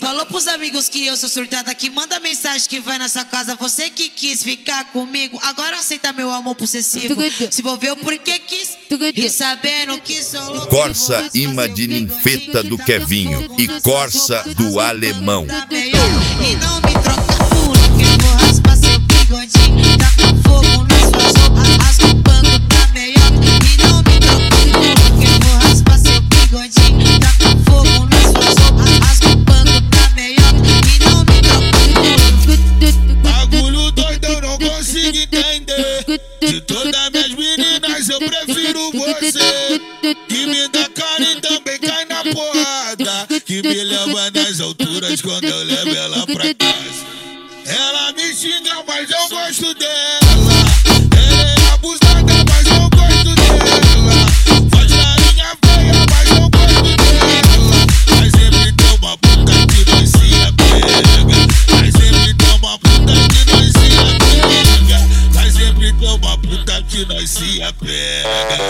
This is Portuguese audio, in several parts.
Falou pros amigos que eu sou surtada, que manda mensagem que vai nessa casa. Você que quis ficar comigo, agora aceita meu amor possessivo. Se envolveu porque quis, e sabendo que sou louco. Corsa imã de ninfeta do Kevinho e Corsa do Alemão. E não me troca por que eu vou raspar seu bigodinho. Tá com fogo nas suas roupas, rasga o pano da meiota. E não me troca por que eu vou raspar seu bigodinho. Tá com fogo nas suas roupas, rasga o pano da meiota. E não me troca. Bagulho doido, eu não consigo entender. De todas minhas meninas eu prefiro você. Que me dá cara e também cai na porrada. Que me leva nas alturas quando eu levo ela pra casa. Ela me xinga, mas eu gosto dela. Ela é abusada, mas eu gosto dela. Faz carinha feia, mas eu gosto dela. Mas sempre tem uma puta que nós se apega. Mas sempre tem uma puta que nós se apega. Mas sempre tem uma puta que nós se apega.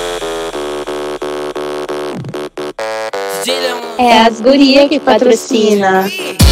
É as guria que patrocina.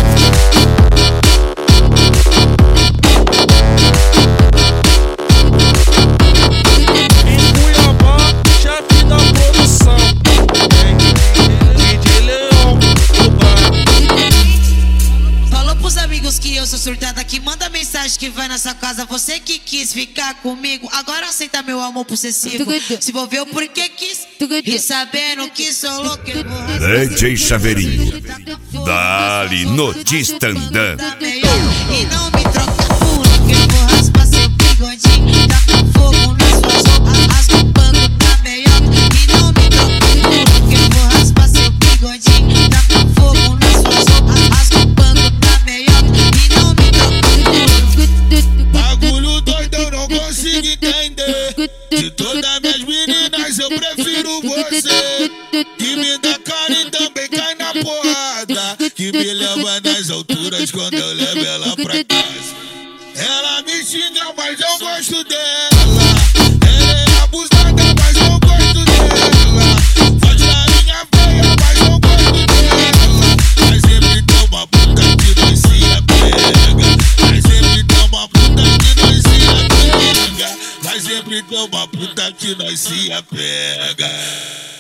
Que eu sou surtada, que manda mensagem que vai nessa casa. Você que quis ficar comigo, agora aceita meu amor possessivo. Se envolveu porque quis, e sabendo que sou louco. DJ Chaveirinho, dali no Tistandã. E não me troca por que eu vou raspar seu bigodinho. Tá com fogo nas suas roupas, rasga o pano da meiota. E não me troca por que eu vou raspar seu bigodinho. Tá com fogo nas suas roupas, rasga o pano da meiota. E não me troca. Bagulho doido, eu não consigo entender. De todas minhas meninas eu prefiro você. Que me dá cara e também cai na porrada. Que me leva nas alturas quando eu levo ela pra casa. Ela me xinga, mas eu gosto dela. Ela é abusada, mas eu gosto dela. Faz carinha feia, mas eu gosto dela. Mas sempre tem uma puta que nós se apega. Mas sempre tem uma puta que nós se apega. Mas sempre tem uma puta que nós se apega.